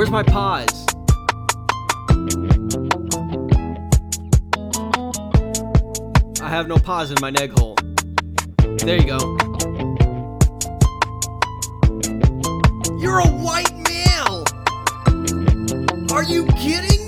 Where's my pause? I have no pause in my neg hole. There you go. You're a white male! Are you kidding me?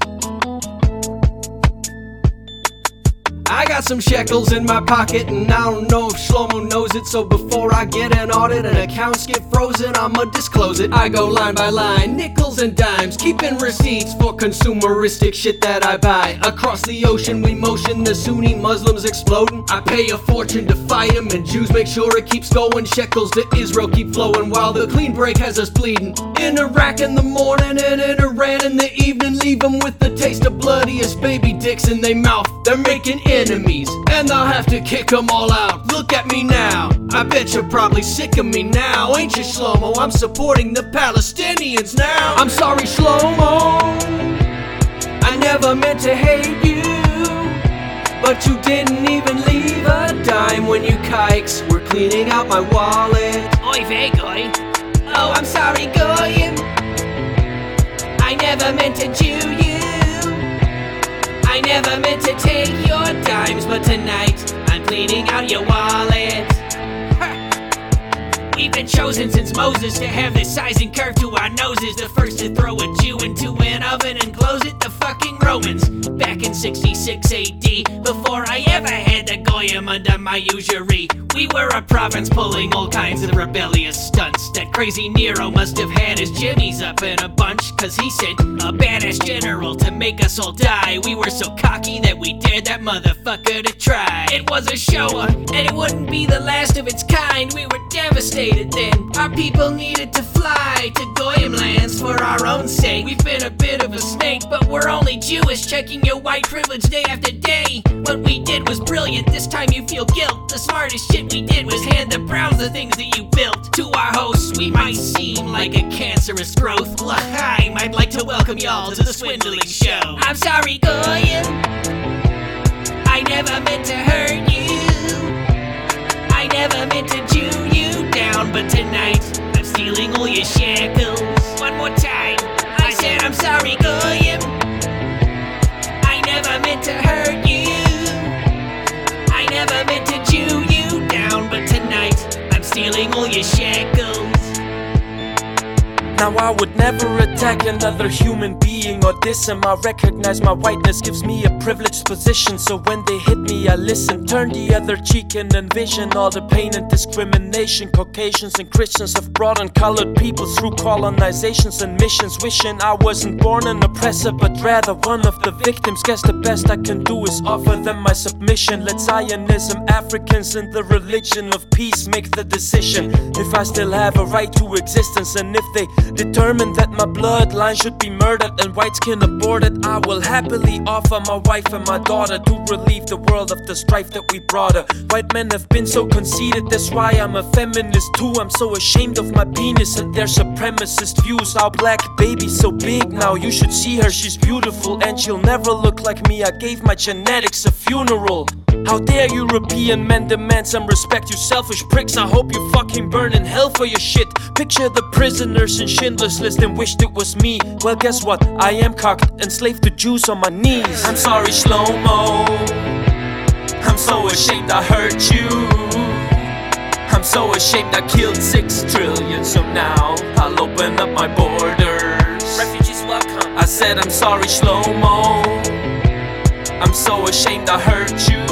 I got some shekels in my pocket and I don't know if Shlomo knows it. So before I get an audit and accounts get frozen, I'ma disclose it. I go line by line, nickels and dimes, keeping receipts for consumeristic shit that I buy. Across the ocean we motion, the Sunni Muslims exploding. I pay a fortune to fight them and Jews make sure it keeps going. Shekels to Israel keep flowing while the clean break has us bleeding. In Iraq in the morning and in Iran in the evening, leave them with the taste of bloodiest baby dicks in their mouth. They're making enemies, and I'll have to kick them all out. Look at me now, I bet you're probably sick of me now. Ain't you, Shlomo? I'm supporting the Palestinians now. I'm sorry, Shlomo, I never meant to hate you, but you didn't even leave a dime when you kikes were cleaning out my wallet. Oy vey, goy. Oh, I'm sorry, Goyim, I never meant to Jew you. I never meant to take your dimes, but tonight I'm cleaning out your wallet. We've been chosen since Moses to have this size and curve to our noses. The first to throw a Jew into an oven and close it, the fucking Romans. Back in 66 AD, before I ever had the Goyim under my usury, we were a province pulling all kinds of rebellious stunts. That crazy Nero must have had his jimmies up in a bunch, cause he sent a badass general to make us all die. We were so cocky that we dared that motherfucker to try. It was a Shoah, and it wouldn't be the last of its kind. We were devastated then. Our people needed to fly to Goyim lands for our own sake. We've been a bit of a snake, but we're only Jewish, checking your white privilege day after day. What we did was brilliant, this time you feel guilt. The smartest shit we did was hand the Browns the things that you built. To our hosts, we might seem like a cancerous growth. L'chaim, I'd like to welcome y'all to the Swindling Show. I'm sorry, Goyim, I never meant to hurt you, I never meant to Jew you down, but tonight I'm stealing all your shekels. One more time, I said I'm sorry, Goyim, I never meant to hurt you, I never meant to Jew you down, but tonight I'm stealing all your shekels. Now I would never attack another human being or diss him. I recognize my whiteness gives me a privileged position, so when they hit me I listen. Turn the other cheek and envision all the pain and discrimination Caucasians and Christians have brought on colored people through colonizations and missions. Wishing I wasn't born an oppressor, but rather one of the victims. Guess the best I can do is offer them my submission. Let Zionism, Africans and the religion of peace make the decision if I still have a right to existence. And if they determined that my bloodline should be murdered and whites can abort it, I will happily offer my wife and my daughter to relieve the world of the strife that we brought her. White men have been so conceited, that's why I'm a feminist too. I'm so ashamed of my penis and their supremacist views. Our black baby's so big now, you should see her, she's beautiful and she'll never look like me. I gave my genetics a funeral. How dare European men demand some respect, you selfish pricks. I hope you fucking burn in hell for your shit. Picture the prisoners in Schindler's List and wished it was me. Well, guess what? I am cocked, enslaved to Jews on my knees. I'm sorry, Shlomo, I'm so ashamed I hurt you. I'm so ashamed I killed 6 trillion. So now I'll open up my borders. Refugees welcome. I said I'm sorry, Shlomo, I'm so ashamed I hurt you.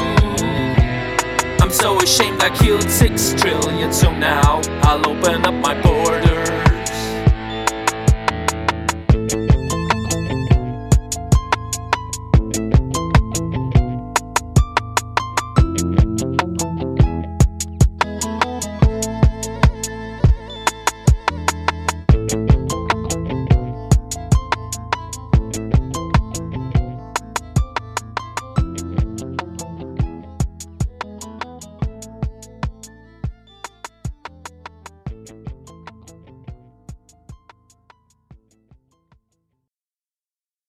I'm so ashamed I killed 6 trillion. So now I'll open up my borders.